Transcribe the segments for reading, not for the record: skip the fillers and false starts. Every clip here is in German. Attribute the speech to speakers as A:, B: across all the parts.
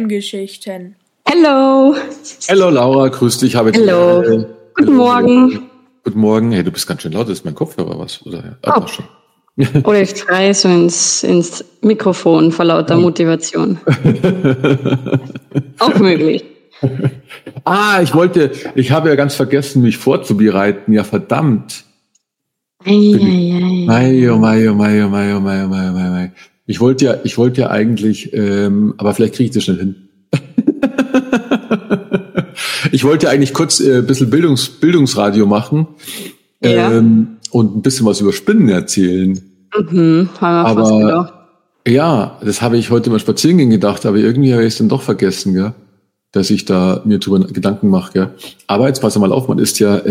A: Spinnengeschichten.
B: Hello.
C: Hallo Laura, grüß dich.
B: Hello. Guten Morgen.
C: Guten Morgen. Hey, du bist ganz schön laut. Ist mein Kopfhörer was? Oder? Schon.
B: Oder ich schreie so ins Mikrofon vor lauter Motivation. Auch möglich.
C: Ich habe ja ganz vergessen, mich vorzubereiten. Ja, verdammt. Mai. Ich wollte ja eigentlich, aber vielleicht kriege ich das schnell hin. Ich wollte ja eigentlich kurz ein bisschen Bildungsradio machen und ein bisschen was über Spinnen erzählen.
B: Haben wir fast gedacht.
C: Ja, das habe ich heute mal spazieren gehen gedacht, aber irgendwie habe ich es dann doch vergessen, gell? Dass ich da mir drüber Gedanken mache. Gell? Aber jetzt pass mal auf, man ist ja...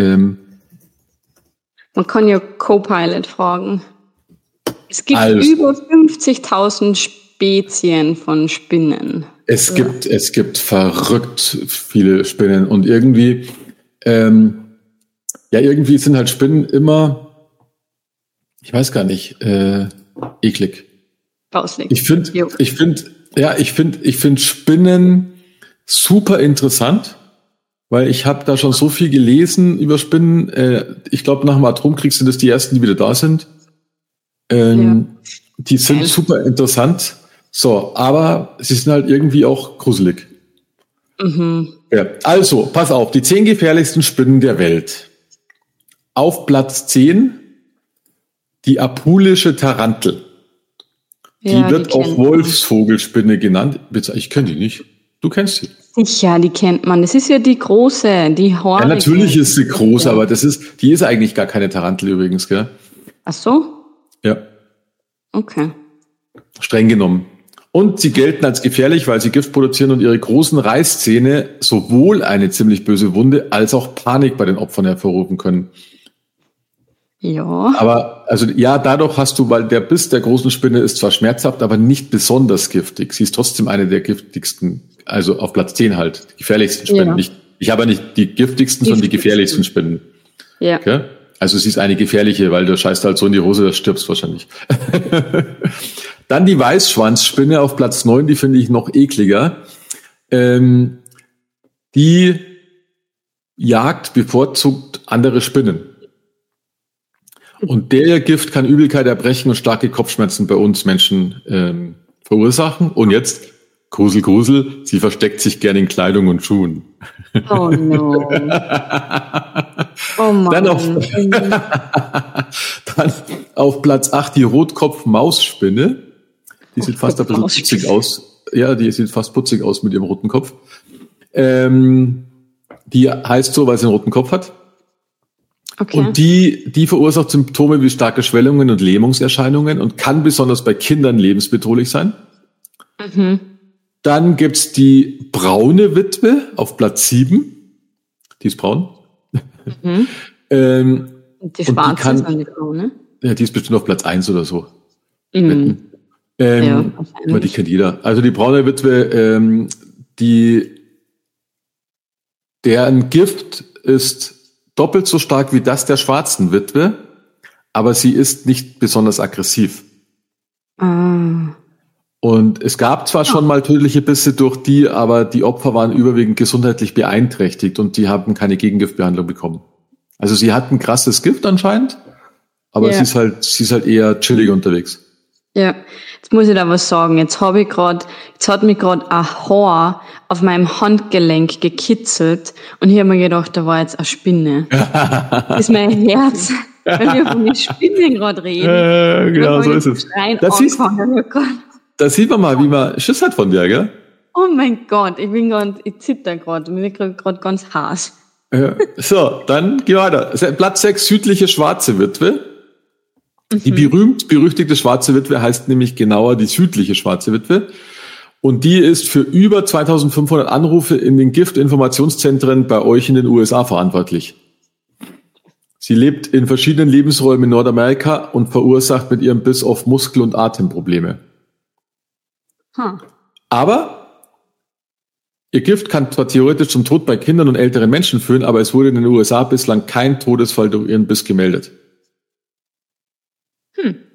B: Man kann ja Copilot fragen. Es gibt über 50.000 Spezien von Spinnen.
C: Es gibt verrückt viele Spinnen und irgendwie sind halt Spinnen immer, ich weiß gar nicht, eklig.
B: Grauslig.
C: Ich finde Spinnen super interessant, weil ich habe da schon so viel gelesen über Spinnen. Ich glaube, nach dem Atomkrieg sind es die ersten, die wieder da sind. Die sind super interessant. So, aber sie sind halt irgendwie auch gruselig. Ja, also, pass auf, die 10 gefährlichsten Spinnen der Welt. Auf Platz 10 die apulische Tarantel. Die wird auch Wolfsvogelspinne genannt. Ich kenne die nicht. Du kennst sie.
B: Sicher, die kennt man. Das ist ja die große, die Hornige.
C: Ja, natürlich ist sie groß, aber die ist eigentlich gar keine Tarantel übrigens, gell?
B: Ach so?
C: Ja.
B: Okay.
C: Streng genommen. Und sie gelten als gefährlich, weil sie Gift produzieren und ihre großen Reißzähne sowohl eine ziemlich böse Wunde als auch Panik bei den Opfern hervorrufen können.
B: Ja.
C: Aber, dadurch hast du, weil der Biss der großen Spinne ist zwar schmerzhaft, aber nicht besonders giftig. Sie ist trotzdem eine der giftigsten, also auf Platz 10 halt, die gefährlichsten Spinnen.
B: Ja.
C: Ich habe nicht die giftigsten, sondern die gefährlichsten Spinnen.
B: Ja.
C: Okay? Also sie ist eine gefährliche, weil du scheißt halt so in die Hose, da stirbst wahrscheinlich. Dann die Weißschwanzspinne auf Platz 9, die finde ich noch ekliger. Die jagt bevorzugt andere Spinnen. Und der Gift kann Übelkeit, Erbrechen und starke Kopfschmerzen bei uns Menschen verursachen. Und jetzt, Grusel, sie versteckt sich gerne in Kleidung und Schuhen.
B: Oh no. Oh Mann.
C: Dann auf Platz 8 die Rotkopf-Mausspinne. Die sieht fast ein bisschen putzig aus. Ja, die sieht fast putzig aus mit ihrem roten Kopf. Die heißt so, weil sie einen roten Kopf hat.
B: Okay.
C: Und die verursacht Symptome wie starke Schwellungen und Lähmungserscheinungen und kann besonders bei Kindern lebensbedrohlich sein. Dann gibt's die braune Witwe auf Platz 7. Die ist braun.
B: Und die schwarze ist dann die braune?
C: Ja, die ist bestimmt auf Platz 1 oder so.
B: Ja,
C: aber die kennt jeder. Also die braune Witwe, deren Gift ist doppelt so stark wie das der schwarzen Witwe, aber sie ist nicht besonders aggressiv. Und es gab zwar schon mal tödliche Bisse durch die, aber die Opfer waren überwiegend gesundheitlich beeinträchtigt und die haben keine Gegengiftbehandlung bekommen. Also sie hat ein krasses Gift anscheinend, aber sie ist halt eher chillig unterwegs.
B: Ja, jetzt muss ich da was sagen. Jetzt hat mich gerade ein Haar auf meinem Handgelenk gekitzelt und ich habe mir gedacht, da war jetzt eine Spinne. Das ist mein Herz, wenn wir von den Spinnen gerade reden.
C: Genau, so ist es. Da sieht man mal, wie man Schiss hat von dir, gell?
B: Oh mein Gott, ich zitter gerade, mir wird gerade ganz heiß.
C: Ja. So, dann geh weiter. Platz 6, südliche schwarze Witwe. Die berühmt-berüchtigte schwarze Witwe heißt nämlich genauer die südliche schwarze Witwe. Und die ist für über 2500 Anrufe in den Giftinformationszentren bei euch in den USA verantwortlich. Sie lebt in verschiedenen Lebensräumen in Nordamerika und verursacht mit ihrem Biss oft Muskel- und Atemprobleme. Aber ihr Gift kann zwar theoretisch zum Tod bei Kindern und älteren Menschen führen, aber es wurde in den USA bislang kein Todesfall durch ihren Biss gemeldet.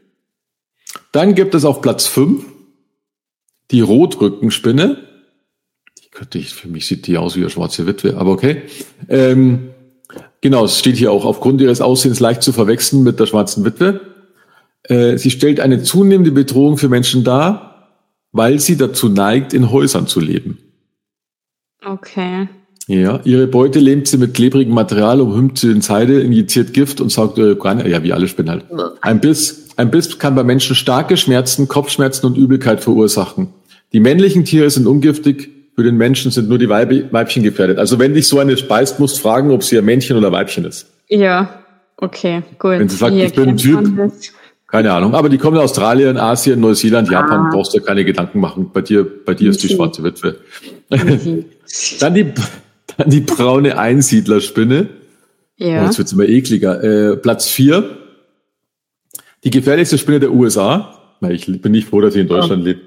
C: Dann gibt es auf Platz 5 die Rotrückenspinne. Für mich sieht die aus wie eine schwarze Witwe, aber okay. Genau, es steht hier auch, aufgrund ihres Aussehens leicht zu verwechseln mit der schwarzen Witwe. Sie stellt eine zunehmende Bedrohung für Menschen dar, weil sie dazu neigt, in Häusern zu leben.
B: Okay.
C: Ja, ihre Beute lähmt sie mit klebrigem Material, umhüllt sie in Seide, injiziert Gift und saugt ihre Organe. Ja, wie alle Spinnen halt. Ein Biss kann bei Menschen starke Schmerzen, Kopfschmerzen und Übelkeit verursachen. Die männlichen Tiere sind ungiftig, für den Menschen sind nur die Weibchen gefährdet. Also wenn dich so eine speist, musst du fragen, ob sie ein Männchen oder Weibchen ist.
B: Ja, okay, gut.
C: Wenn sie sagt, ich bin ein Typ, keine Ahnung. Aber die kommen aus Australien, Asien, Neuseeland, Japan, brauchst du keine Gedanken machen. Bei dir ist die schwarze Witwe. Dann die braune Einsiedlerspinne. Ja. Oh, jetzt wird's immer ekliger. Platz 4. Die gefährlichste Spinne der USA. Ich bin nicht froh, dass ich in Deutschland lebe.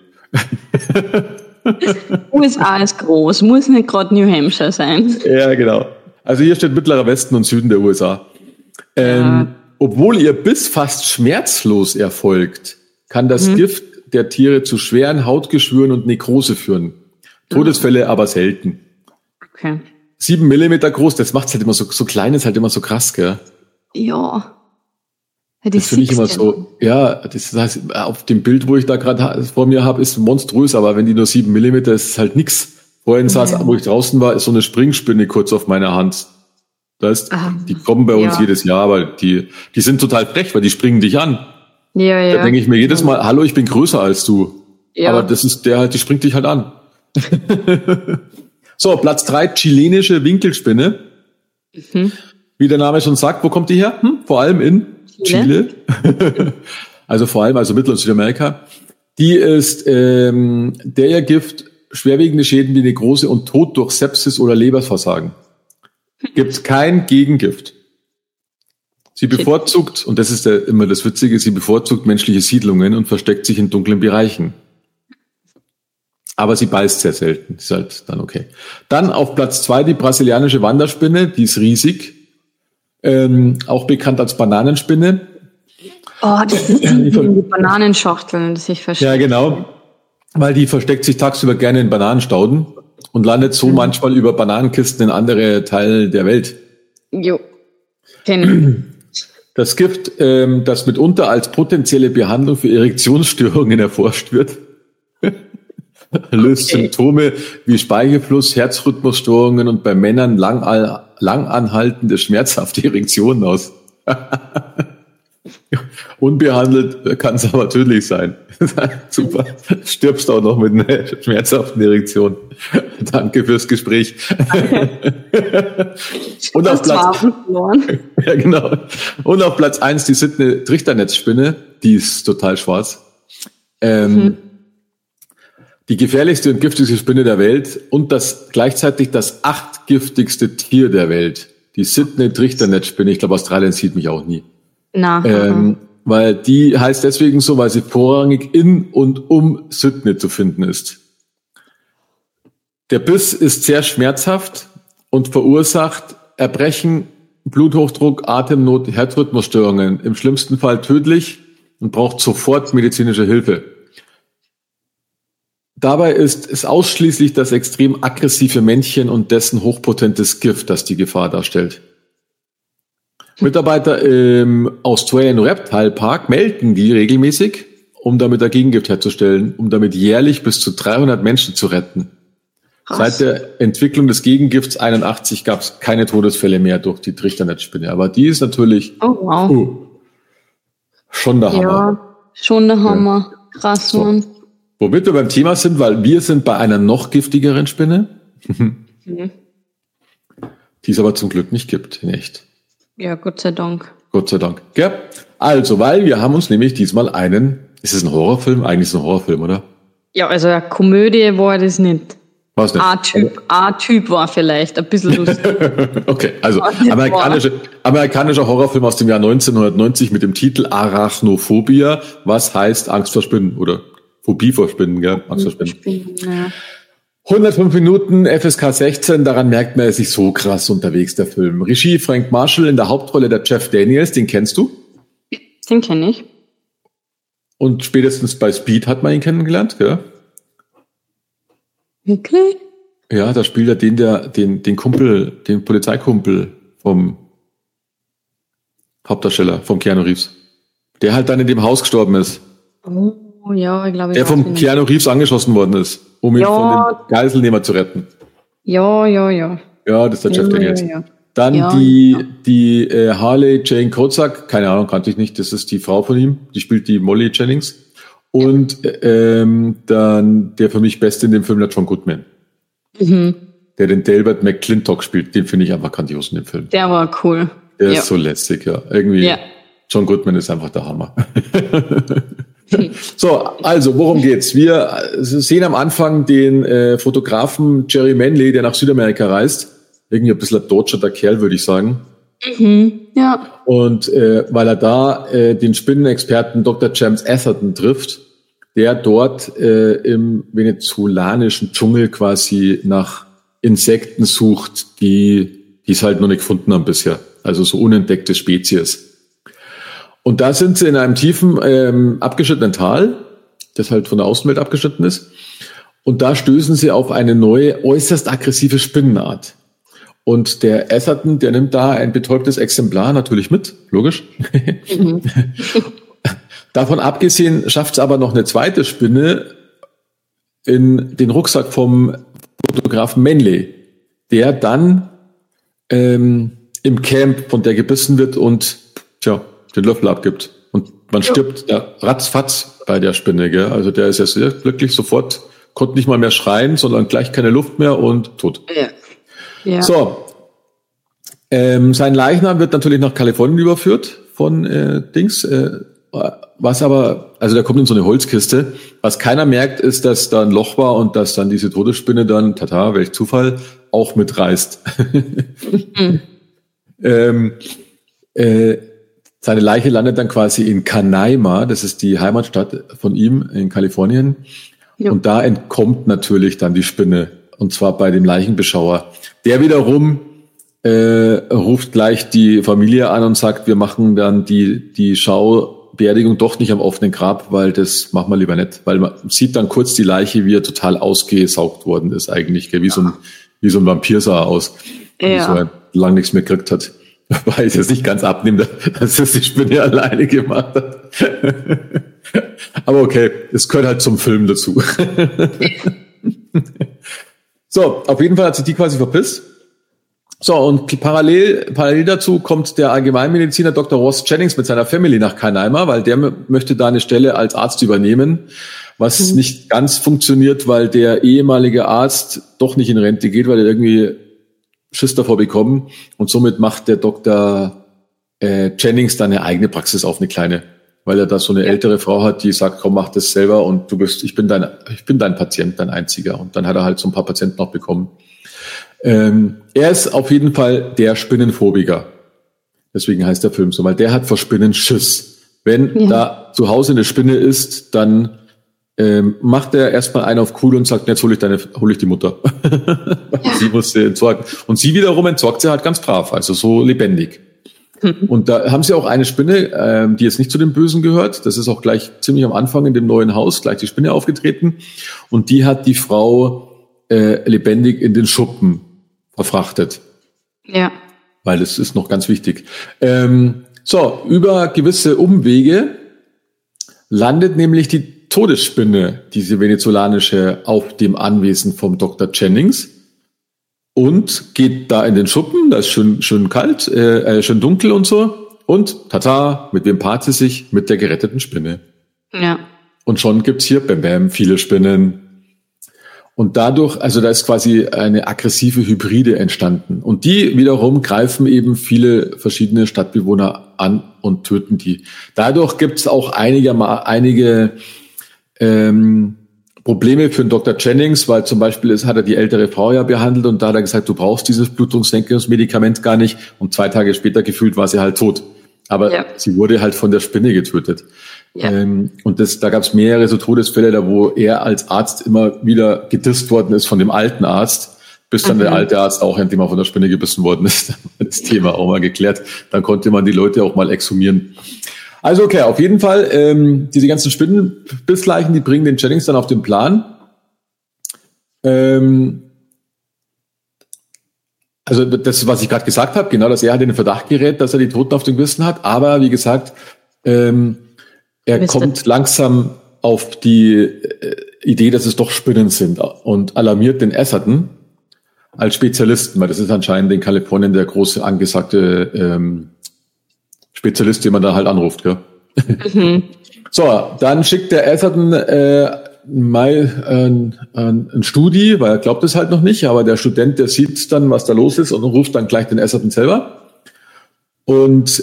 B: USA ist groß, muss nicht gerade New Hampshire sein.
C: Ja, genau. Also hier steht Mittlerer Westen und Süden der USA. Obwohl ihr Biss fast schmerzlos erfolgt, kann das Gift der Tiere zu schweren Hautgeschwüren und Nekrose führen. Todesfälle aber selten.
B: Okay.
C: 7 Millimeter groß, das macht's halt immer so klein, ist halt immer so krass, gell?
B: Ja.
C: Das finde ich immer so, ja, das heißt, auf dem Bild, wo ich da gerade vor mir habe, ist monströs, aber wenn die nur 7 Millimeter, ist es halt nix. Vorhin saß, wo ich draußen war, ist so eine Springspinne kurz auf meiner Hand. Die kommen bei uns jedes Jahr, aber die sind total frech, weil die springen dich an. Ja. Da denke ich mir jedes Mal, hallo, ich bin größer als du. Ja. Aber das ist die springt dich halt an. So, Platz 3, chilenische Winkelspinne. Wie der Name schon sagt, wo kommt die her? Vor allem in Chile. Also Mittel- und Südamerika. Die ist der ihr Gift schwerwiegende Schäden wie Nekrose und Tod durch Sepsis oder Leberversagen. Gibt kein Gegengift. Sie bevorzugt, und das ist immer das Witzige, sie bevorzugt menschliche Siedlungen und versteckt sich in dunklen Bereichen. Aber sie beißt sehr selten. Ist halt dann okay. Dann auf Platz 2 die brasilianische Wanderspinne, die ist riesig. Auch bekannt als Bananenspinne.
B: Oh, das ist die Bananenschachteln, das ich verstehe.
C: Ja, genau. Weil die versteckt sich tagsüber gerne in Bananenstauden und landet so manchmal über Bananenkisten in andere Teile der Welt.
B: Jo.
C: Das Gift, das mitunter als potenzielle Behandlung für Erektionsstörungen erforscht wird, löst Symptome wie Speichelfluss, Herzrhythmusstörungen und bei Männern langanhaltende schmerzhafte Erektionen aus. Unbehandelt kann es aber tödlich sein. Super. Stirbst auch noch mit einer schmerzhaften Erektion. Danke fürs Gespräch. Und auf Platz, ja, genau. Und auf Platz 1 die Sydney-Trichternetzspinne. Die ist total schwarz. Die gefährlichste und giftigste Spinne der Welt und gleichzeitig das 8. giftigste Tier der Welt. Die Sydney-Trichternetzspinne. Ich glaube, Australien sieht mich auch nie. Weil die heißt deswegen so, weil sie vorrangig in und um Sydney zu finden ist. Der Biss ist sehr schmerzhaft und verursacht Erbrechen, Bluthochdruck, Atemnot, Herzrhythmusstörungen. Im schlimmsten Fall tödlich und braucht sofort medizinische Hilfe. Dabei ist es ausschließlich das extrem aggressive Männchen und dessen hochpotentes Gift, das die Gefahr darstellt. Mitarbeiter im Australian Reptile Park melden die regelmäßig, um damit ein Gegengift herzustellen, um damit jährlich bis zu 300 Menschen zu retten. Krass. Seit der Entwicklung des Gegengifts 81 gab es keine Todesfälle mehr durch die Trichternetzspinne. Aber die ist natürlich schon der Hammer.
B: Ja, schon der Hammer. Krass, Mann.
C: Womit wir beim Thema sind, weil wir sind bei einer noch giftigeren Spinne, die es aber zum Glück nicht gibt, in echt.
B: Ja, Gott sei Dank.
C: Gott sei Dank. Ja. Also, weil wir haben uns nämlich diesmal ist es ein Horrorfilm? Eigentlich ist es ein Horrorfilm, oder?
B: Ja, also eine Komödie war das nicht.
C: Was nicht?
B: A-Typ war vielleicht ein bisschen lustig.
C: Okay, also amerikanischer Horrorfilm aus dem Jahr 1990 mit dem Titel Arachnophobia, was heißt Angst vor Spinnen oder Phobie vor Spinnen, gell? Angst vor Spinnen. Ja. 105 Minuten, FSK 16, daran merkt man, er ist nicht so krass unterwegs, der Film. Regie Frank Marshall, in der Hauptrolle der Jeff Daniels, den kennst du?
B: Den kenne ich.
C: Und spätestens bei Speed hat man ihn kennengelernt, gell?
B: Wirklich?
C: Ja, da spielt er den Kumpel, den Polizeikumpel vom Hauptdarsteller, vom Keanu Reeves. Der halt dann in dem Haus gestorben ist.
B: Oh, ja, ich glaube,
C: der vom Keanu Reeves angeschossen worden ist, um ihn von dem Geiselnehmer zu retten.
B: Ja.
C: Ja, das ist der Jeff Daniels.
B: Ja.
C: Dann die Harley Jane Kozak, keine Ahnung, kannte ich nicht, das ist die Frau von ihm, die spielt die Molly Jennings. Und dann der für mich Beste in dem Film, der John Goodman. Der den Delbert McClintock spielt, den finde ich einfach grandios in dem Film.
B: Der war cool.
C: Der ist so lässig, ja. Irgendwie, John Goodman ist einfach der Hammer. So, also, worum geht's? Wir sehen am Anfang den Fotografen Jerry Manley, der nach Südamerika reist. Irgendwie ein bisschen ein dodgerter Kerl, würde ich sagen.
B: Ja.
C: Und weil er da den Spinnenexperten Dr. James Atherton trifft, der dort im venezolanischen Dschungel quasi nach Insekten sucht, die es halt noch nicht gefunden haben bisher. Also so unentdeckte Spezies. Und da sind sie in einem tiefen, abgeschnittenen Tal, das halt von der Außenwelt abgeschnitten ist. Und da stößen sie auf eine neue, äußerst aggressive Spinnenart. Und der Atherton, der nimmt da ein betäubtes Exemplar natürlich mit, logisch. Davon abgesehen schafft es aber noch eine zweite Spinne in den Rucksack vom Fotografen Manley, der dann im Camp von der gebissen wird und den Löffel abgibt. Und man stirbt ratzfatz bei der Spinne. Gell? Also der ist ja sehr glücklich, sofort, konnte nicht mal mehr schreien, sondern gleich keine Luft mehr und tot.
B: Ja.
C: So, sein Leichnam wird natürlich nach Kalifornien überführt von was aber, also der kommt in so eine Holzkiste. Was keiner merkt, ist, dass da ein Loch war und dass dann diese Todesspinne dann, welch Zufall, auch mitreißt. Seine Leiche landet dann quasi in Canaima, das ist die Heimatstadt von ihm in Kalifornien. Ja. Und da entkommt natürlich dann die Spinne, und zwar bei dem Leichenbeschauer. Der wiederum ruft gleich die Familie an und sagt, wir machen dann die Schaubeerdigung doch nicht am offenen Grab, weil das machen wir lieber nicht. Weil man sieht dann kurz die Leiche, wie er total ausgesaugt worden ist eigentlich, gell? Wie so ein Vampir sah er aus, wie so er lang nichts mehr gekriegt hat. Weil ich es nicht ganz abnehme, dass es die Spinne alleine gemacht hat. Aber okay, es gehört halt zum Film dazu. So, auf jeden Fall hat sich die quasi verpisst. So, und parallel dazu kommt der Allgemeinmediziner Dr. Ross Jennings mit seiner Family nach Canaima, weil der möchte da eine Stelle als Arzt übernehmen, was nicht ganz funktioniert, weil der ehemalige Arzt doch nicht in Rente geht, weil er irgendwie Schiss davor bekommen, und somit macht der Dr. Jennings dann eine eigene Praxis auf, eine kleine, weil er da so eine ältere Frau hat, die sagt, komm, mach das selber und ich bin dein Patient, dein einziger. Und dann hat er halt so ein paar Patienten noch bekommen. Er ist auf jeden Fall der Spinnenphobiker. Deswegen heißt der Film so, weil der hat vor Spinnen Schiss. Wenn da zu Hause eine Spinne ist, dann macht er erstmal einen auf cool und sagt, jetzt hol ich die Mutter. Sie muss sie entsorgen. Und sie wiederum entsorgt sie halt ganz brav, also so lebendig. Und da haben sie auch eine Spinne, die jetzt nicht zu den Bösen gehört. Das ist auch gleich ziemlich am Anfang in dem neuen Haus gleich die Spinne aufgetreten. Und die hat die Frau lebendig in den Schuppen verfrachtet. Ja. Weil das ist noch ganz wichtig. So, über gewisse Umwege landet nämlich die Todesspinne, diese venezolanische, auf dem Anwesen vom Dr. Jennings und geht da in den Schuppen, da ist schön kalt, schön dunkel und so. Und mit wem paart sie sich? Mit der geretteten Spinne. Ja. Und schon gibt's hier, viele Spinnen. Und dadurch, also da ist quasi eine aggressive Hybride entstanden. Und die wiederum greifen eben viele verschiedene Stadtbewohner an und töten die. Dadurch gibt's auch einige Probleme für den Dr. Jennings, weil zum Beispiel hat er die ältere Frau ja behandelt und da hat er gesagt, du brauchst dieses Blutungssenkungsmedikament gar nicht, und 2 Tage später gefühlt war sie halt tot. Aber sie wurde halt von der Spinne getötet. Ja. Und da gab es mehrere so Todesfälle, da wo er als Arzt immer wieder gedisst worden ist von dem alten Arzt, bis dann der alte Arzt auch endlich mal von der Spinne gebissen worden ist. Das Thema auch mal geklärt. Dann konnte man die Leute auch mal exhumieren. Also okay, auf jeden Fall, diese ganzen Spinnenbissleichen, die bringen den Jennings dann auf den Plan. Also das, was ich gerade gesagt habe, genau, dass er halt in den Verdacht gerät, dass er die Toten auf dem Gewissen hat. Aber wie gesagt, er kommt langsam auf die Idee, dass es doch Spinnen sind und alarmiert den Atherton als Spezialisten, weil das ist anscheinend in Kalifornien der große angesagte Spezialist, den man da halt anruft. Gell? Mhm. So, dann schickt der Atherton ein Studi, weil er glaubt es halt noch nicht, aber der Student, der sieht dann, was da los ist und ruft dann gleich den Atherton selber. Und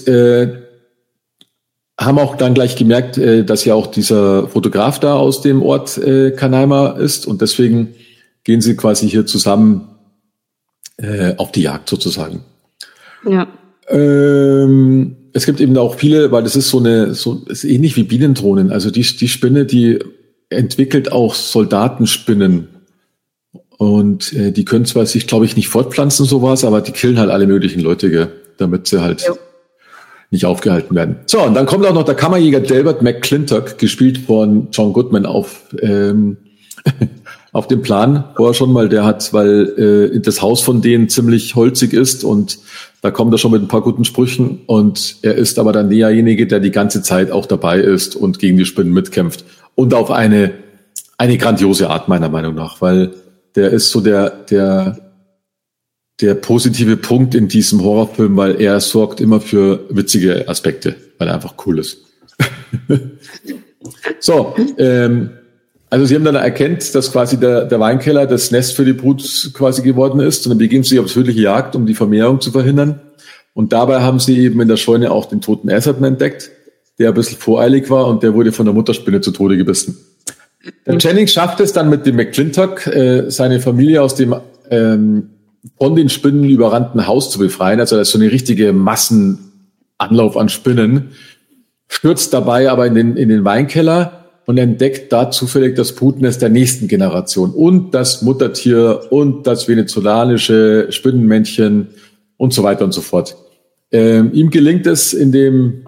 C: haben auch dann gleich gemerkt, dass ja auch dieser Fotograf da aus dem Ort Canaima ist und deswegen gehen sie quasi hier zusammen auf die Jagd sozusagen. Ja. Es gibt eben auch viele, weil das ist ist ähnlich wie Bienendrohnen. Also die Spinne, die entwickelt auch Soldatenspinnen und die können zwar sich, glaube ich, nicht fortpflanzen sowas, aber die killen halt alle möglichen Leute, gell, damit sie halt nicht aufgehalten werden. So, und dann kommt auch noch der Kammerjäger Delbert McClintock, gespielt von John Goodman auf dem Plan, wo er schon mal, der hat, weil das Haus von denen ziemlich holzig ist und da kommt er schon mit ein paar guten Sprüchen und er ist aber dann derjenige, der die ganze Zeit auch dabei ist und gegen die Spinnen mitkämpft. Und auf eine grandiose Art, meiner Meinung nach, weil der ist so der positive Punkt in diesem Horrorfilm, weil er sorgt immer für witzige Aspekte, weil er einfach cool ist. So, also sie haben dann erkannt, dass quasi der Weinkeller das Nest für die Brut quasi geworden ist und dann beginnen sie auf tödliche Jagd, um die Vermehrung zu verhindern. Und dabei haben sie eben in der Scheune auch den toten Atherton entdeckt, der ein bisschen voreilig war und der wurde von der Mutterspinne zu Tode gebissen. Der Jennings schafft es dann mit dem McClintock, seine Familie aus dem von den Spinnen überrannten Haus zu befreien. Also das ist so eine richtige Massenanlauf an Spinnen. Stürzt dabei aber in den Weinkeller und entdeckt da zufällig das Brutnest der nächsten Generation und das Muttertier und das venezolanische Spinnenmännchen und so weiter und so fort. Ihm gelingt es in dem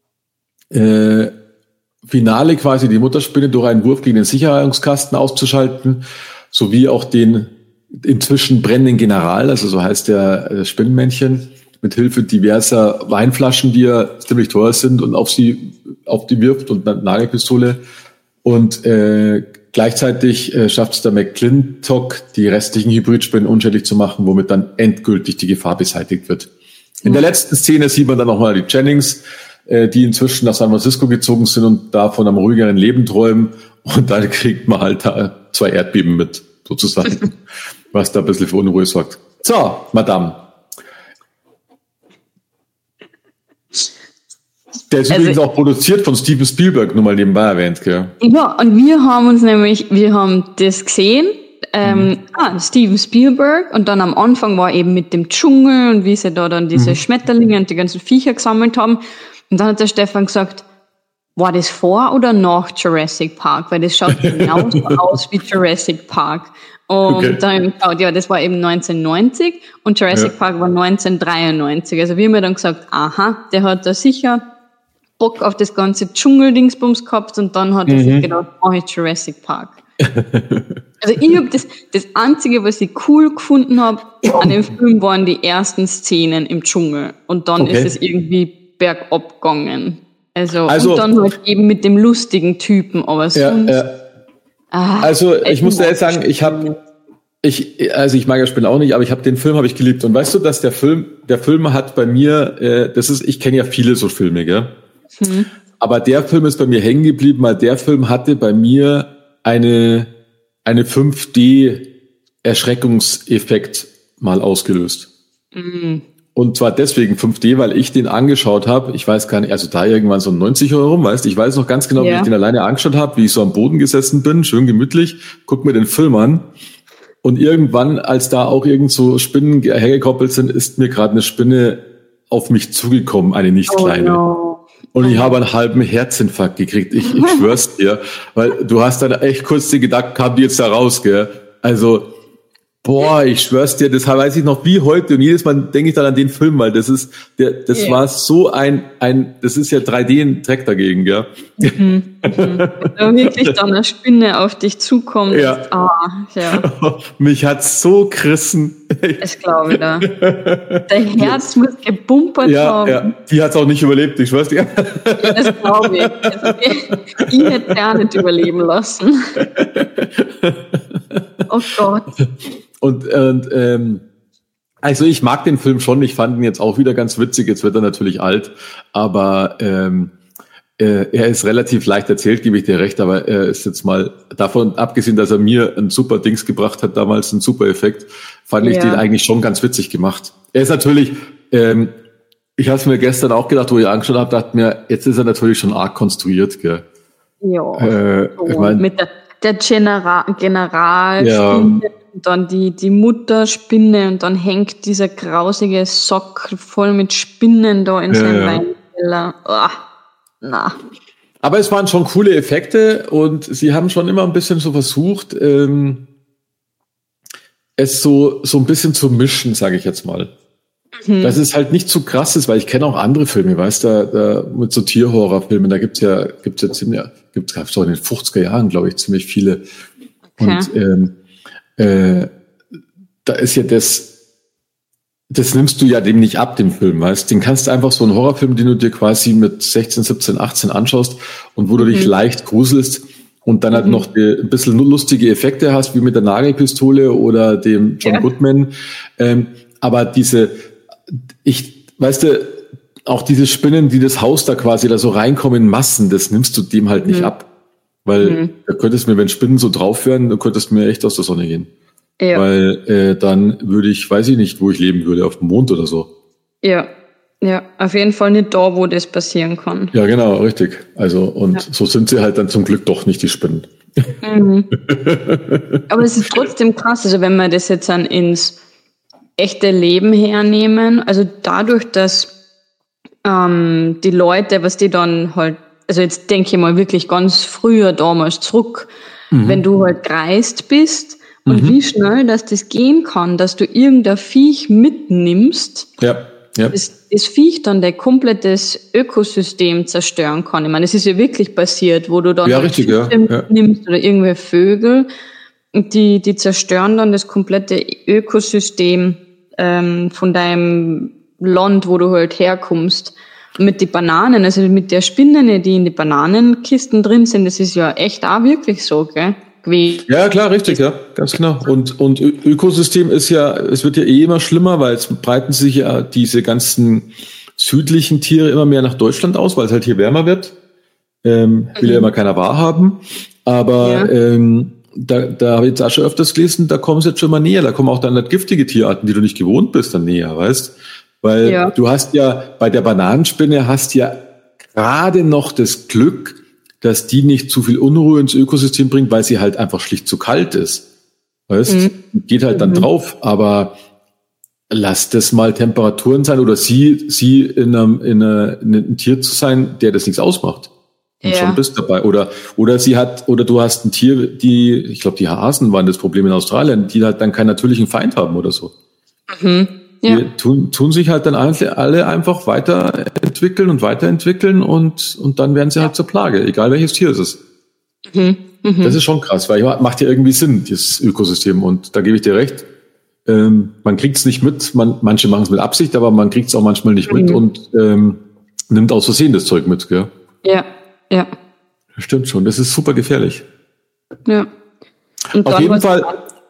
C: Finale quasi die Mutterspinne durch einen Wurf gegen den Sicherungskasten auszuschalten, sowie auch den inzwischen brennenden General, also so heißt der Spinnenmännchen, mit Hilfe diverser Weinflaschen, die ja ziemlich teuer sind, und auf die wirft und eine Nagelpistole. Und gleichzeitig schafft es der McClintock, die restlichen Hybridspinnen unschädlich zu machen, womit dann endgültig die Gefahr beseitigt wird. In der letzten Szene sieht man dann nochmal die Jennings, die inzwischen nach San Francisco gezogen sind und da von einem ruhigeren Leben träumen. Und dann kriegt man halt da 2 Erdbeben mit, sozusagen, was da ein bisschen für Unruhe sorgt. So, Madame. Der ist übrigens auch produziert von Steven Spielberg, nur mal nebenbei erwähnt, gell?
B: Ja, und wir haben das gesehen, Steven Spielberg, und dann am Anfang war eben mit dem Dschungel und wie sie da dann diese Schmetterlinge und die ganzen Viecher gesammelt haben. Und dann hat der Stefan gesagt, war das vor oder nach Jurassic Park? Weil das schaut genauso aus wie Jurassic Park. Und dann haben wir geschaut, ja, das war eben 1990 und Jurassic Park war 1993. Also wir haben dann gesagt, aha, der hat da sicher Bock auf das ganze Dschungeldingsbums gehabt und dann hat er sich gedacht, mach ich Jurassic Park. Also ich habe das Einzige, was ich cool gefunden habe an dem Film, waren die ersten Szenen im Dschungel. Und dann ist es irgendwie bergab gegangen. Also und dann halt eben mit dem lustigen Typen, aber sonst...
C: Also ich muss dir jetzt sagen, ich mag ja Spinnen auch nicht, aber den Film habe ich geliebt. Und weißt du, dass der Film hat bei mir, ich kenne ja viele so Filme, gell? Aber der Film ist bei mir hängen geblieben, weil der Film hatte bei mir eine 5D-Erschreckungseffekt mal ausgelöst. Und zwar deswegen 5D, weil ich den angeschaut habe, ich weiß gar nicht, also da irgendwann so 90 Euro rum, weißt du, ich weiß noch ganz genau, wie ich den alleine angeschaut habe, wie ich so am Boden gesessen bin, schön gemütlich, guck mir den Film an und irgendwann, als da auch irgend so Spinnen hergekoppelt sind, ist mir gerade eine Spinne auf mich zugekommen, eine nicht kleine. No. Und ich habe einen halben Herzinfarkt gekriegt, ich schwör's dir, weil du hast dann echt kurz den Gedanken, kam die jetzt da raus, gell? Also, Boah, ich schwör's dir, das weiß ich noch wie heute und jedes Mal denke ich dann an den Film, weil das war so das ist ja 3D-Dreck dagegen, gell?
B: Wenn da wirklich dann eine Spinne auf dich zukommt.
C: Ja. Mich hat's so gerissen.
B: Das glaube ich da. Dein Herz muss gepumpert haben.
C: Ja, die hat's auch nicht überlebt, ich schwör's dir.
B: Ja, das glaube ich. Also, ich hätte gar nicht überleben lassen. Oh Gott.
C: Und also ich mag den Film schon, ich fand ihn jetzt auch wieder ganz witzig, jetzt wird er natürlich alt, aber er ist relativ leicht erzählt, gebe ich dir recht, aber er ist jetzt mal, davon abgesehen, dass er mir ein super Dings gebracht hat, damals einen super Effekt, fand ich den eigentlich schon ganz witzig gemacht. Er ist natürlich, ich habe es mir gestern auch gedacht, wo ich angeschaut habe, dachte mir, jetzt ist er natürlich schon arg konstruiert, gell.
B: Ja,
C: ich mein,
B: mit der Generalspinne,
C: ja.
B: Und dann die Mutterspinne und dann hängt dieser grausige Sock voll mit Spinnen da in seinem Weinkeller. Na.
C: Aber es waren schon coole Effekte und sie haben schon immer ein bisschen so versucht, es so ein bisschen zu mischen, sage ich jetzt mal. Dass es halt nicht zu krass ist, weil ich kenne auch andere Filme, weißt du, mit so Tierhorrorfilmen, da gibt's ja ziemlich, gab's doch in den 50er Jahren, glaube ich, ziemlich viele. Okay. Und da ist ja das nimmst du ja dem nicht ab, dem Film, weißt du? Den kannst du einfach so einen Horrorfilm, den du dir quasi mit 16, 17, 18 anschaust und wo du dich leicht gruselst und dann halt noch ein bisschen lustige Effekte hast, wie mit der Nagelpistole oder dem John Goodman. Aber weißt du, auch diese Spinnen, die das Haus da quasi da so reinkommen in Massen, das nimmst du dem halt nicht ab. Weil da könntest mir, wenn Spinnen so drauf wären, du könntest mir echt aus der Sonne gehen. Ja. Weil dann würde ich, weiß ich nicht, wo ich leben würde, auf dem Mond oder so.
B: Ja, auf jeden Fall nicht da, wo das passieren kann.
C: Ja, genau, richtig. Also, und so sind sie halt dann zum Glück doch nicht, die Spinnen.
B: Aber es ist trotzdem krass, also wenn wir das jetzt dann ins echte Leben hernehmen, also dadurch, dass die Leute, was die dann halt, also jetzt denke ich mal wirklich ganz früher damals zurück, wenn du halt gereist bist und wie schnell, dass das gehen kann, dass du irgendein Viech mitnimmst, das Viech dann dein komplettes Ökosystem zerstören kann. Ich meine, das ist ja wirklich passiert, wo du dann nimmst oder irgendwelche Vögel, und die zerstören dann das komplette Ökosystem von deinem Land, wo du halt herkommst. Mit den Bananen, also mit der Spinnen, die in die Bananenkisten drin sind, das ist ja echt auch wirklich so, gell?
C: Ja, klar, richtig, ja, ganz genau. Und Ökosystem ist ja, es wird ja immer schlimmer, weil es breiten sich ja diese ganzen südlichen Tiere immer mehr nach Deutschland aus, weil es halt hier wärmer wird. Will ja immer keiner wahrhaben. Aber da habe ich jetzt auch schon öfters gelesen, da kommen sie jetzt schon mal näher. Da kommen auch dann halt giftige Tierarten, die du nicht gewohnt bist, dann näher, weißt? Weil du hast ja, bei der Bananenspinne hast ja gerade noch das Glück, dass die nicht zu viel Unruhe ins Ökosystem bringt, weil sie halt einfach schlicht zu kalt ist. Weißt? Geht halt dann drauf, aber lass das mal Temperaturen sein oder sie in einem Tier zu sein, der das nichts ausmacht. Und schon bist dabei. Oder du hast ein Tier, ich glaube, die Hasen waren das Problem in Australien, die halt dann keinen natürlichen Feind haben oder so. Die tun sich halt dann alle einfach weiterentwickeln und dann werden sie halt zur Plage, egal welches Tier es ist. Das ist schon krass, weil macht ja irgendwie Sinn, dieses Ökosystem, und da gebe ich dir recht. Man kriegt es nicht mit, manche machen es mit Absicht, aber man kriegt es auch manchmal nicht mit und nimmt aus Versehen das Zeug mit, gell? Ja. Das stimmt schon, das ist super gefährlich.
B: Ja. Und
C: auf jeden Fall.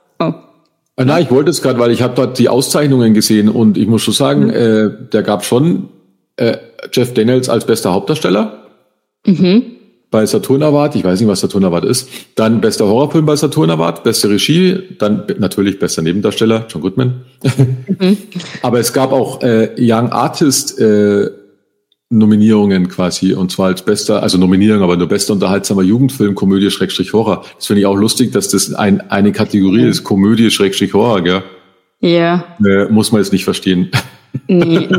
C: Na, ich wollte es gerade, weil ich habe dort die Auszeichnungen gesehen und ich muss schon sagen, der gab schon Jeff Daniels als bester Hauptdarsteller bei Saturn Award. Ich weiß nicht, was Saturn Award ist. Dann bester Horrorfilm bei Saturn Award, beste Regie, dann natürlich bester Nebendarsteller, John Goodman. Aber es gab auch Young Artist Nominierungen quasi, und zwar als bester, also Nominierung, aber nur bester unterhaltsamer Jugendfilm, Komödie, Horror. Das finde ich auch lustig, dass das eine Kategorie ist, Komödie, Horror, gell?
B: Ja.
C: Muss man jetzt nicht verstehen.
B: Nee.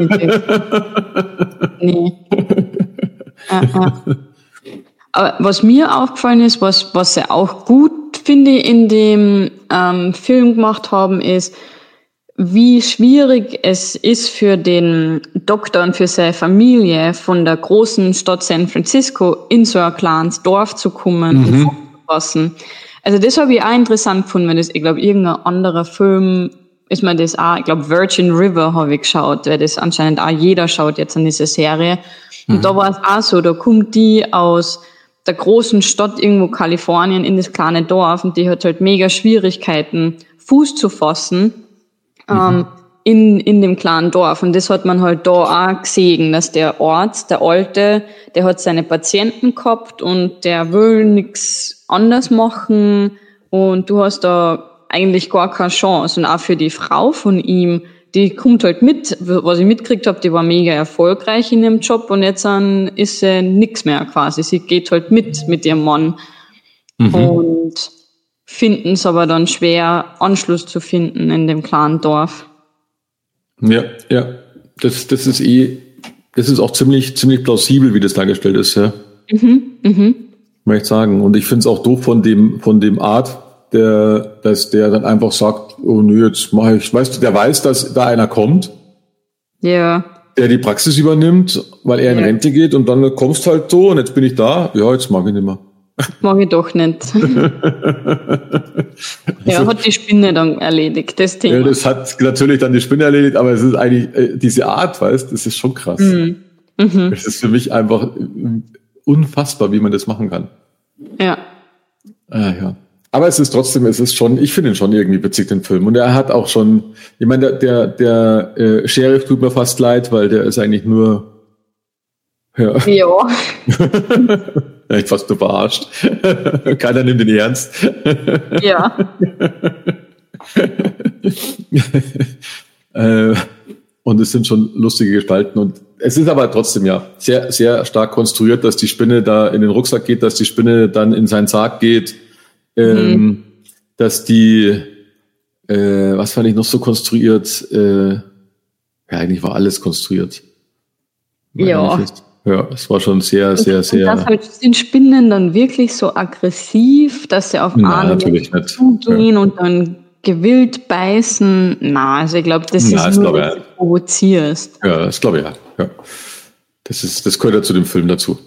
B: Aber was mir aufgefallen ist, was sie auch gut, finde ich, in dem Film gemacht haben, ist, wie schwierig es ist für den Doktor und für seine Familie, von der großen Stadt San Francisco in so ein kleines Dorf zu kommen und Fuß zu fassen. Also das habe ich auch interessant gefunden, wenn das, ich glaube, irgendein anderer Film ist mir das auch, ich glaube, Virgin River habe ich geschaut, weil das anscheinend auch jeder schaut jetzt an diese Serie. Und da war es auch so, da kommt die aus der großen Stadt irgendwo Kalifornien in das kleine Dorf und die hat halt mega Schwierigkeiten, Fuß zu fassen. In dem kleinen Dorf. Und das hat man halt da auch gesehen, dass der Arzt, der Alte, der hat seine Patienten gehabt und der will nichts anders machen und du hast da eigentlich gar keine Chance. Und auch für die Frau von ihm, die kommt halt mit, was ich mitgekriegt habe, die war mega erfolgreich in ihrem Job und jetzt ist sie nix mehr quasi. Sie geht halt mit ihrem Mann und finden es aber dann schwer, Anschluss zu finden in dem kleinen Dorf.
C: Ja. Das ist auch ziemlich plausibel, wie das dargestellt ist, ja. Möchte ich sagen. Und ich finde es auch doof von dem Art, dass der dann einfach sagt, oh nö, jetzt mache ich, weißt du, der weiß, dass da einer kommt.
B: Ja.
C: Der die Praxis übernimmt, weil er in Rente geht und dann kommst halt so und jetzt bin ich da. Ja, jetzt mag ich nicht mehr.
B: Mag ich doch nicht. Ja, hat die Spinne dann erledigt, das Thema.
C: Ja, das hat natürlich dann die Spinne erledigt, aber es ist eigentlich diese Art, weißt, das ist schon krass. Es ist für mich einfach unfassbar, wie man das machen kann.
B: Ja.
C: Ja. Aber es ist schon, ich finde ihn schon irgendwie witzig, den Film. Und er hat auch schon, ich meine, der Sheriff tut mir fast leid, weil der ist eigentlich nur, ja. Echt fast nur verarscht. Keiner nimmt ihn ernst.
B: Ja.
C: Und es sind schon lustige Gestalten. Und es ist aber trotzdem ja sehr, sehr stark konstruiert, dass die Spinne da in den Rucksack geht, dass die Spinne dann in seinen Sarg geht, dass die, was fand ich noch so konstruiert? Ja, eigentlich war alles konstruiert.
B: Ja.
C: Ja, es war schon sehr, sehr, sehr.
B: Und das halt sind Spinnen dann wirklich so aggressiv, dass sie auf andere zugehen und dann gewillt beißen. Na, also ich glaube, das ist nur, dass du provozierst.
C: Ja, das glaube ich ja. Das gehört ja zu dem Film dazu.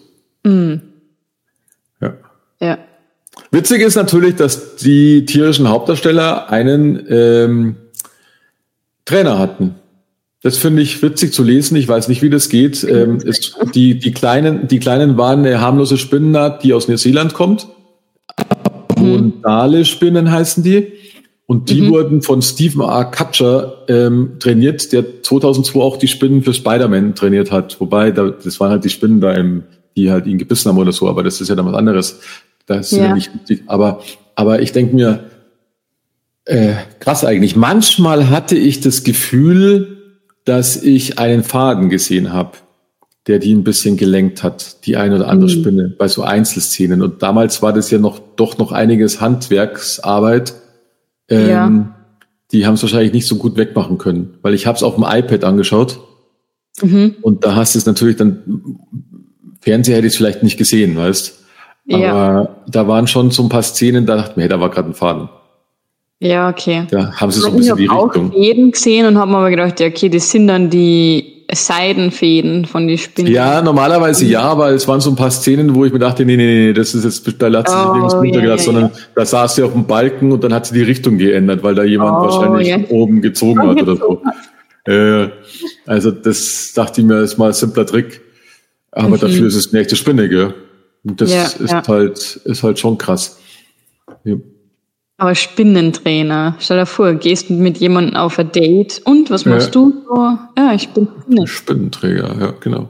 B: Ja.
C: Witzig ist natürlich, dass die tierischen Hauptdarsteller einen Trainer hatten. Das finde ich witzig zu lesen. Ich weiß nicht, wie das geht. Die Kleinen waren eine harmlose Spinnenart, die aus Neuseeland kommt. Abundale-Spinnen heißen die. Und die wurden von Stephen R. Kutcher trainiert, der 2002 auch die Spinnen für Spider-Man trainiert hat. Wobei, das waren halt die Spinnen da, die halt ihn gebissen haben oder so. Aber das ist ja dann was anderes. Das ist ja nicht wichtig. Aber ich denke mir, krass eigentlich. Manchmal hatte ich das Gefühl, dass ich einen Faden gesehen habe, der die ein bisschen gelenkt hat, die eine oder andere Spinne, bei so Einzelszenen. Und damals war das ja doch noch einiges Handwerksarbeit. Die haben es wahrscheinlich nicht so gut wegmachen können, weil ich habe es auf dem iPad angeschaut und da hast du es natürlich dann, Fernseher hätte ich es vielleicht nicht gesehen, weißt. Aber da waren schon so ein paar Szenen, da dachte ich mir, hey, da war gerade ein Faden.
B: Ja, okay.
C: Da haben sie so ein bisschen die Richtung.
B: Ich habe auch Fäden gesehen und habe mir aber gedacht, ja, okay, das sind dann die Seidenfäden von den Spinnen.
C: Ja, normalerweise ja, aber es waren so ein paar Szenen, wo ich mir dachte, nee, das ist jetzt, da hat sie sich nirgends runtergelassen, sondern da saß sie auf dem Balken und dann hat sie die Richtung geändert, weil da jemand wahrscheinlich oben gezogen hat oder so. Also das dachte ich mir, ist mal ein simpler Trick. Aber dafür ist es eine echte Spinne, gell? Und das ist halt schon krass. Ja.
B: Aber Spinnentrainer, stell dir vor, gehst mit jemandem auf ein Date und was machst du? So, ja, ich bin
C: Spinnenträger, ja, genau.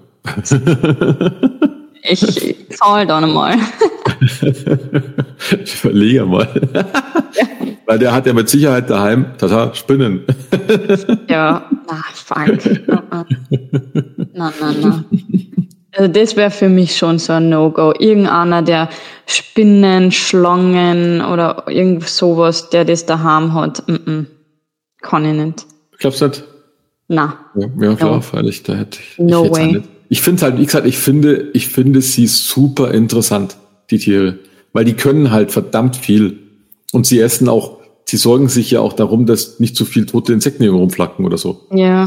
B: Ich zahle da nochmal.
C: Ich überlege mal. Weil der hat ja mit Sicherheit daheim, Spinnen.
B: Ja, fuck. Na. Also das wäre für mich schon so ein No-Go. Irgendeiner, der Spinnen, Schlangen oder irgend sowas, der das daheim hat. Kann ich nicht.
C: Glaubst du nicht?
B: Na.
C: Ja, klar, freilich. Da hätte ich.
B: No way. Halt
C: ich finde halt, wie gesagt, ich finde sie super interessant, die Tiere. Weil die können halt verdammt viel. Und sie sorgen sich ja auch darum, dass nicht zu viel tote Insekten hier rumflacken oder so.
B: Ja.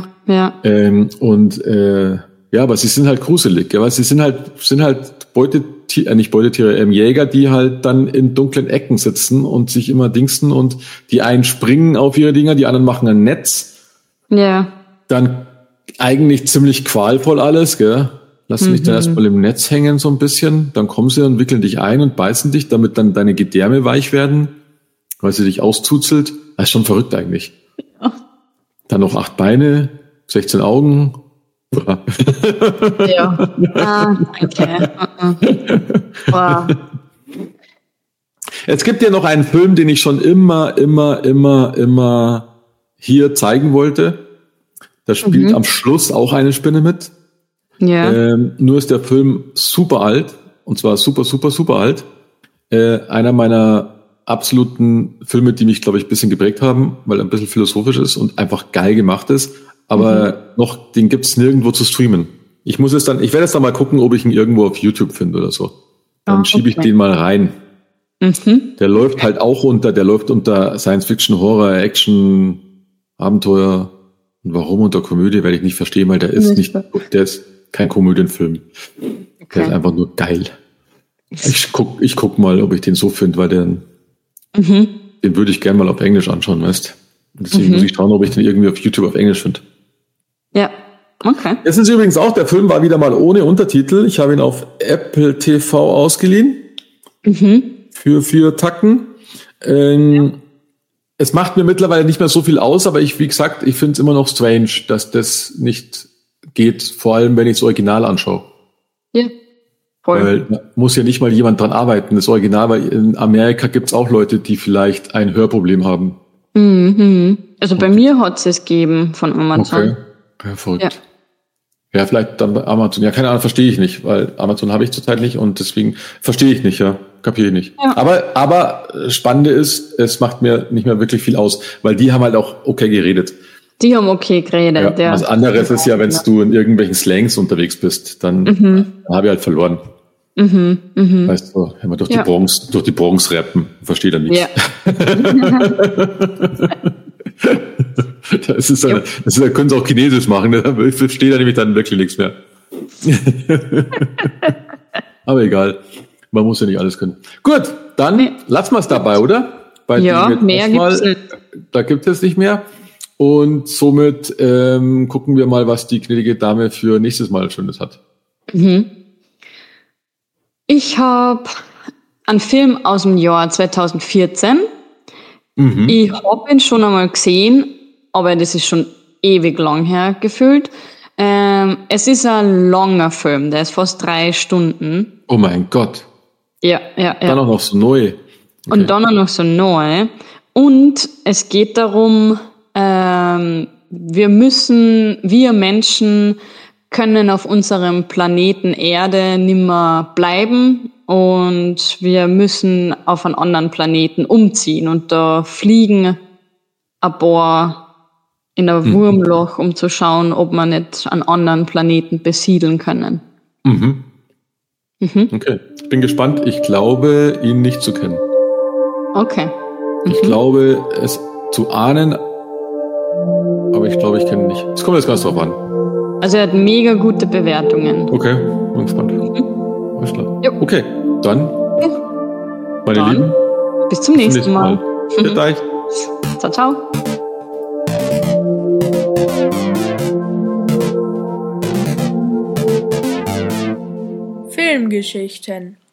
C: Aber sie sind halt gruselig, ja, weil sie sind halt nicht Beutetiere, Jäger, die halt dann in dunklen Ecken sitzen und sich immer dingsen und die einen springen auf ihre Dinger, die anderen machen ein Netz.
B: Ja.
C: Dann eigentlich ziemlich qualvoll alles, gell? Lassen dich dann erstmal im Netz hängen so ein bisschen, dann kommen sie und wickeln dich ein und beißen dich, damit dann deine Gedärme weich werden, weil sie dich auszuzelt. Das ist schon verrückt eigentlich. Ja. Dann noch 8 Beine, 16 Augen.
B: Ja. Okay. Wow.
C: Es gibt ja noch einen Film, den ich schon immer hier zeigen wollte. Da spielt am Schluss auch eine Spinne mit.
B: Ja.
C: Nur ist der Film super alt. Und zwar super alt. Einer meiner absoluten Filme, die mich, glaube ich, ein bisschen geprägt haben, weil er ein bisschen philosophisch ist und einfach geil gemacht ist. Aber den gibt's nirgendwo zu streamen. Ich werde jetzt dann mal gucken, ob ich ihn irgendwo auf YouTube finde oder so. Dann schiebe ich den mal rein. Der läuft halt auch der läuft unter Science Fiction, Horror, Action, Abenteuer. Und warum unter Komödie, werde ich nicht verstehen, weil der ist kein Komödienfilm. Okay. Der ist einfach nur geil. Ich guck mal, ob ich den so finde, weil den würde ich gerne mal auf Englisch anschauen, weißt. Deswegen muss ich schauen, ob ich den irgendwie auf YouTube auf Englisch finde.
B: Ja, okay.
C: Das ist übrigens auch, der Film war wieder mal ohne Untertitel. Ich habe ihn auf Apple TV ausgeliehen. Für 4 Tacken. Es macht mir mittlerweile nicht mehr so viel aus, aber wie gesagt, ich finde es immer noch strange, dass das nicht geht, vor allem wenn ich das Original anschaue. Ja, voll. Weil da muss ja nicht mal jemand dran arbeiten, das Original, weil in Amerika gibt es auch Leute, die vielleicht ein Hörproblem haben.
B: Also bei mir hat es gegeben von Amazon.
C: Okay, ja, verrückt. Ja, vielleicht dann bei Amazon. Ja, keine Ahnung, verstehe ich nicht, weil Amazon habe ich zurzeit nicht und deswegen verstehe ich nicht, kapiere ich nicht. Ja. Aber Spannende ist, es macht mir nicht mehr wirklich viel aus, weil die haben halt auch okay geredet.
B: Die haben okay geredet,
C: ja. Was anderes ist ja, wenn du in irgendwelchen Slangs unterwegs bist, dann habe ich halt verloren. Weißt du, wenn wir durch die Bronx rappen, versteht er nichts. Ja. Da können sie auch Chinesisch machen, da versteht er nämlich dann wirklich nichts mehr. Aber egal, man muss ja nicht alles können. Gut, dann lassen wir es dabei, oder?
B: Mehr gibt's nicht.
C: Da gibt es nicht mehr. Und somit gucken wir mal, was die gnädige Dame für nächstes Mal Schönes hat.
B: Ich habe einen Film aus dem Jahr 2014. Ich habe ihn schon einmal gesehen, aber das ist schon ewig lang her gefühlt. Es ist ein langer Film, der ist fast 3 Stunden.
C: Oh mein Gott.
B: Ja.
C: Dann auch noch so neu. Okay.
B: Und dann auch noch so neu. Und es geht darum, wir Menschen können auf unserem Planeten Erde nimmer bleiben und wir müssen auf einen anderen Planeten umziehen. Und da fliegen ein paar in ein Wurmloch, um zu schauen, ob wir nicht einen anderen Planeten besiedeln können.
C: Okay, ich bin gespannt. Ich glaube, ihn nicht zu kennen.
B: Okay.
C: Ich glaube, es zu ahnen, aber ich glaube, ich kenne ihn nicht. Es kommt jetzt ganz drauf an.
B: Also er hat mega gute Bewertungen.
C: Okay, bin gespannt. Alles klar. Jo. Okay, dann, meine Lieben.
B: Bis zum nächsten Mal.
C: Bis euch.
B: Ciao, ciao.
A: Filmgeschichten.